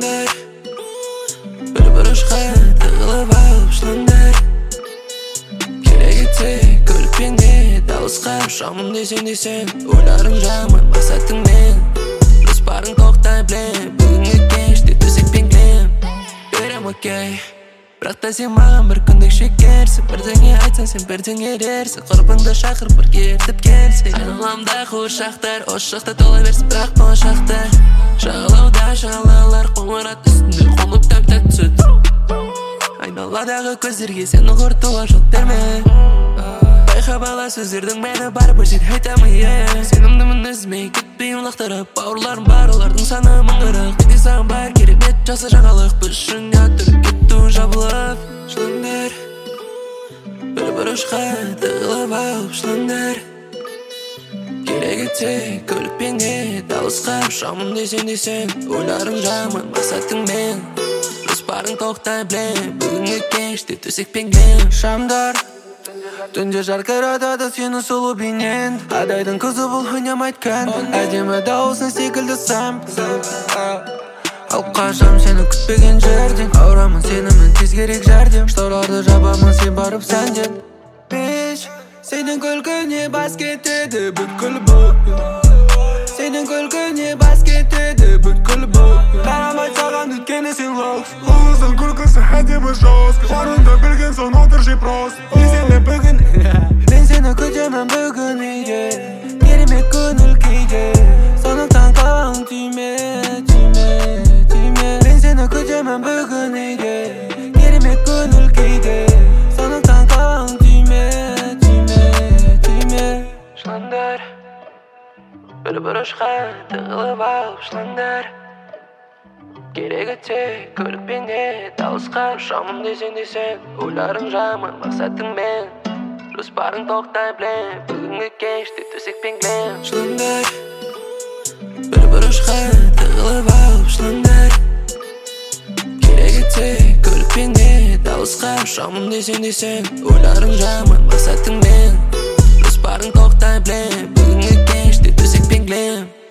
Жылаңдар бір бұрышқа тығылып алып жылаңдар. Керек етсе көлікпен де дауысқа ұшамын десең ойларың жаман мақсатыңмен. Жоспарың тоқтай білем, бүгінгі кеште төсекпен кілем. Берем окей, бірақ та сен маған бір күндік шекерсің. Бірдеңе айтсаң сен бірдеңе ерерсің. Құрбыңды шақыр бірге ертіп келсең. Айналамда қуыршақтар, осы жақта тола берсін, бірақ болашақта. Жағалауда жағалаулар қоңырат үстінде қонып тәп-тәтті сүт. Айналадағы көздерге сені құртуға жол берме. Байқа бала сөздердің мәні бар, бір жет айтамын сенімдімін үзмей кетпеймін лақтырып. Бауырларым бар, олардың саны мыңғырық. Менде саған бар керемет жасы жаңалық. Біз үшін ятыр кетту жабылып. Жылаңдар бір бұрышқа тығылып алып жылаңдар. Керек етсе көлікпен де дауысқа ұшамын десең ойларың жаман мақсатыңмен. Жоспарың тоқтай білем, бүгінгі кеште төсекпен кілем. Шамдар түнде жарқыратады сені сұлу бейнең. Адайдың қызы бұл ойнамайтқан, әдемі дауысың секілді сам. Алып қашам сені күтпеген жерден, ауырамын сенімен тез керек жәрдем. Шторларды жабамын сен барып сәнден. Беш, сенің күлкіңе бас кетеді бүткіл бұл. Сенің күлкіңе бас кетеді бүткіл бұл. Қарамай саған өткені сен локс. Ұлыздың күлкісі әдемі жос. Орында білген соң отыр жеп рост. Мен сені күтемін бүгін үйде, керемет көңіл күйде. Сондықтан қалауың түйме. Мен сені күтемін бүгін үйде, керемет көңіл күйде. Сондықтан қалауың түйме. Жылаңдар бір бұрышқа тығылып алып жылаңдар. Керек етсе көлікпен де дауысқа ұшамын десең ойларың жаман мақсатыңмен. Жоспарың тоқтай білем, бүгінгі кеште төсекпен кілем. Жылаңдар бір бұрышқа тығылып алып жылаңдар. Керек етсе көлікпен де дауысқа ұшамын десең ойларың жаман мақсатыңмен. Жоспарың тоқтай білем, бүгінгі кеште төсекпен кілем.